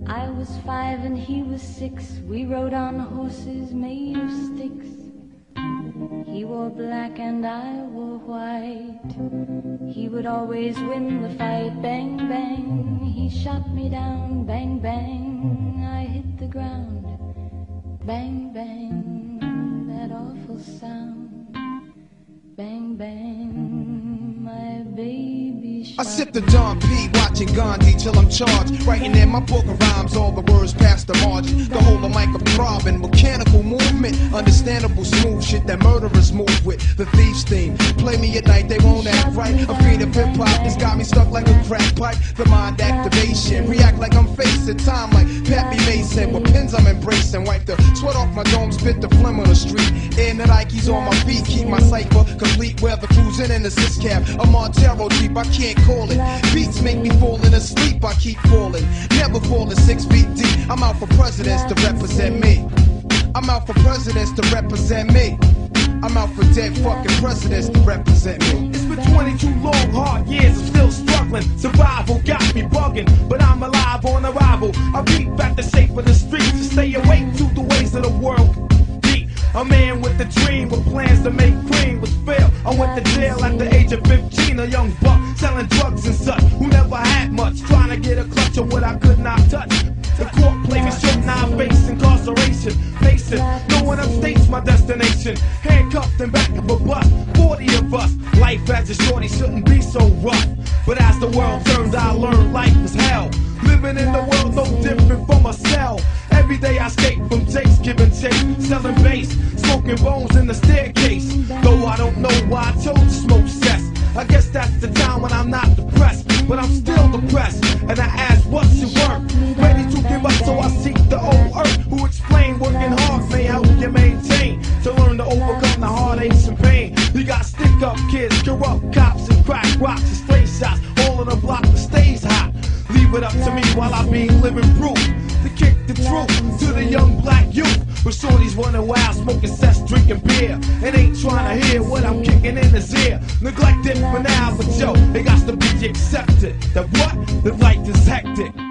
I was 5 and he was 6. We rode on horses made of sticks. He wore black and I wore white. He would always win the fight. Bang, bang, he shot me down. Bang, bang, I hit the ground. Bang, bang, that awful sound. Bang, bang, my baby shot. I sip the Don P, watching Gandhi till I'm charged. Writing in my book of rhymes, all the words past the margin. The whole of mic of throbbing, mechanical movement, understandable smooth shit that murderers move with. The thief's theme, play me at night, they won't act right. A fiend of hip hop, this got me stuck like a crack pipe. The mind activation, react like I'm facing time like Pappy Mason. With pins I'm embracing, wipe the sweat off my dome, spit the phlegm on the street. In the Nikes on my feet, keep my cipher complete. Weather cruising in the six cab, a Montero Jeep, I can't call it. Beats make me falling asleep, I keep falling. Never falling 6 feet deep. I'm out for presidents to represent me. I'm out for presidents to represent me. I'm out for dead fucking presidents to represent me. It's been 22 long, hard years, I'm still struggling. Survival got me bugging, but I'm alive on arrival. I beat back the shape of the streets to stay awake to the ways of the world. A man with a dream, with plans to make cream, was failed. I went to jail at the age of 15, a young buck selling drugs and such, who never had much, trying to get a clutch of what I could not touch. The court played me short, now I face incarceration. Facing, no one upstates my destination. Handcuffed in back of a bus, 40 of us. Life as a shorty shouldn't be so rough. But as the world turned, I learned life was hell. Living in the world no different from a cell. Every day I escape from Jake's giving chase, selling bass, smoking bones in the staircase. Though I don't know why I chose to smoke cess. I guess that's the time when I'm not depressed, but I'm still depressed. And I ask, what's your work? Ready to give up, so I seek the old earth, who explain working hard may help you maintain. To learn to overcome the heartaches and pain. You got stick-up kids, corrupt cops, and crack rocks and stray shots. All in the block that stays hot. Leave it up to me while I be living proof to kick the truth to the young black youth. But shorties running wild, smoking cess, drinking beer, and ain't trying to hear what I'm kicking in his ear. Neglected for now, but yo, it got to be accepted that what? The life is hectic.